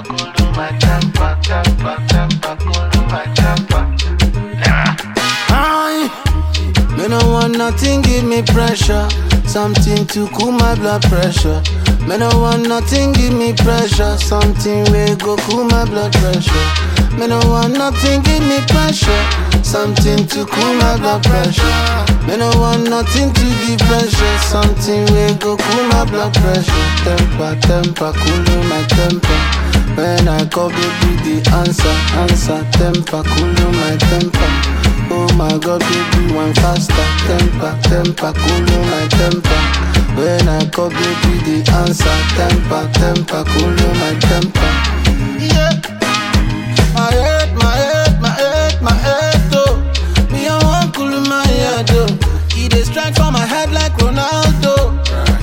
cool my temper, temper, temper, cool my temper. Me no want nothing, give me pressure. Something to cool my blood pressure. Me no want nothing, give me pressure. Something will go cool my blood pressure. Me no want nothing, give me pressure. Something to cool my blood pressure. Me no want nothing to give pressure. Something will go cool my blood pressure. Temper, temper, cool my temper. When I call baby the answer. Temper, cool my temper. Oh my God, baby, one faster. Temper, temper, cool my temper. When I call baby the answer. Temper, temper, cool my temper. Yeah. My head, oh. Me I want cool my head, oh. He dey strike for my head like Ronaldo.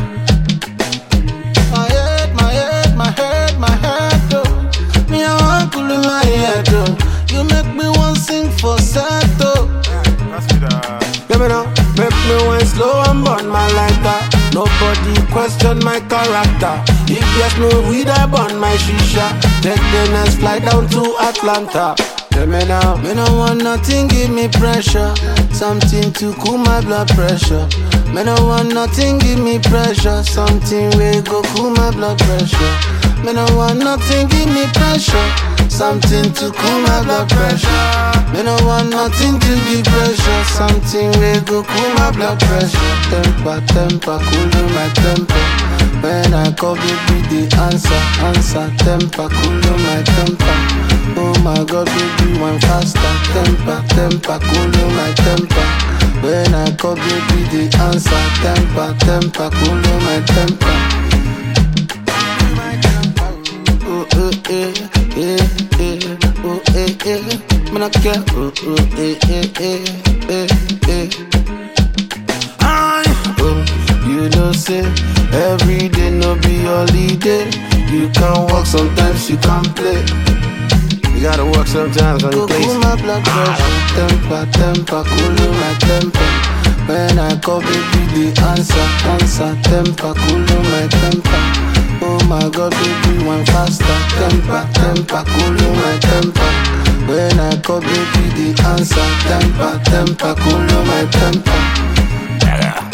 My head, oh. Me I want cool my head, oh. You make me want sing for Sato. Let me know, make me want slow and burn my lighter. Nobody question my character. If there's no weed, I burn my shisha. Take the next flight down to Atlanta. Let me now, me no want nothing, give me pressure. Something to cool my blood pressure. Me no want nothing, give me pressure. Something will go cool my blood pressure. Me no want nothing, give me pressure. Something to cool my blood pressure. Me no want nothing to give pressure. Something will go cool my blood pressure. Temper, temper, cool my temper. When I call baby the answer. Temper, cool my temper. Oh my God, baby, one faster. Temper, temper, cool my temper. When I call baby the answer. Temper, temper, cool my temper. Man, I care. You know, say every day no be holiday. You can walk sometimes, you can play. You gotta work sometimes on your place. Cool my blood pressure. Temper, temper, cool my temper. When I call baby the answer. Temper, cool my temper. Oh my God, baby, one faster. Temper, temper, cool my temper. When I call baby the answer. Temper, temper, cool my temper.